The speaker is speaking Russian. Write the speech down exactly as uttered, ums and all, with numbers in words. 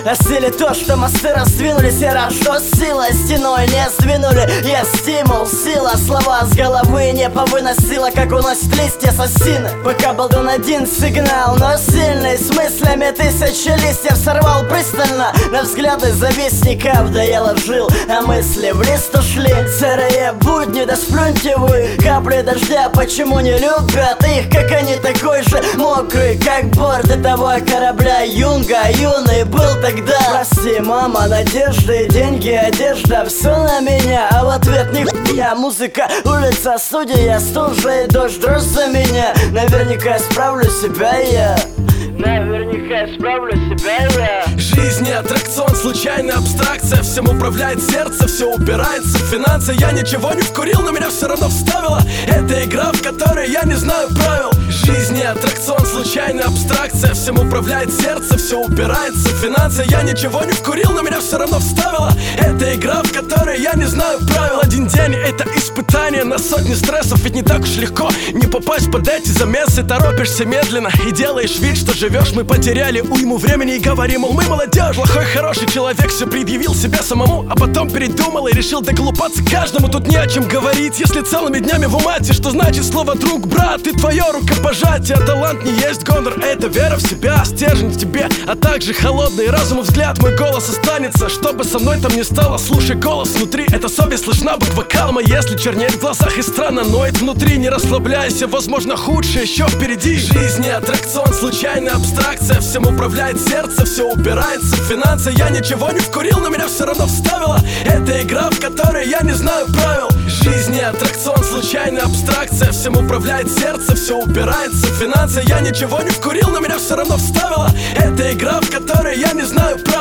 осели то, что мосты раздвинулись, и раз что сила стеной не сдвинули. Есть стимул, сила, слова с головы не повыносила, как уносит листья с осины. Пока был дан один сигнал, но сильный, с мыслями тысячи листьев сорвал пристально на взгляды завистников. Да я ложил, а мысли в лист ушли. Серые будни, да сплюньте вы. Капли дождя почему не любят их, как они такой же мокрый, как борт этого корабля Юнга. Юный был тогда. Прости, мама, надежды, деньги, одежда, все на меня, а в ответ нихуя. Музыка, улица, студия, стужа и дождь, дрожь за меня. Наверняка исправлю себя я. Наверняка исправлю себя я. Жизнь не аттракцион, случайная абстракция. Всем управляет сердце, все упирается в финансы. Я ничего не вкурил, но меня все равно вставило. Это игра, в которой я не знаю правил. Жизнь не аттракцион, случайная абстракция. Всем управляет сердце, все упирается в финансы. Я ничего не вкурил, но меня все равно вставило. Это игра, в которой я не знаю правил. Один день — это испытание на сотни стрессов. Ведь не так уж легко не попасть под эти замесы. Торопишься медленно и делаешь вид, что живешь. Мы потеряли уйму времени и говорим, мол, мы молодежь. Плохой, хороший человек все предъявил себе самому, а потом передумал и решил доколупаться каждому. Тут не о чем говорить, если целыми днями в умате. Что значит слово друг, брат и твое рукопожатие. Талант не есть гонор, это вера в себя, стержень в тебе, а также холодный разум и взгляд. Мой голос останется, что бы со мной там ни стало. Слушай голос внутри, эта совесть слышна бы вокалом. А если чернеет в глазах и странно ноет внутри, не расслабляйся, возможно худшее еще впереди. Жизнь не аттракцион, случайная абстракция. Всем управляет сердце, все упирается в финансы. Я ничего не вкурил, но меня все равно вставило. Это игра, в которой я не знаю правил. Жизнь не аттракцион, случайная абстракция. Всем управляет сердце, все упирается в финансы. Я ничего не вкурил, но меня все равно вставило. Это игра, в которой я не знаю правил.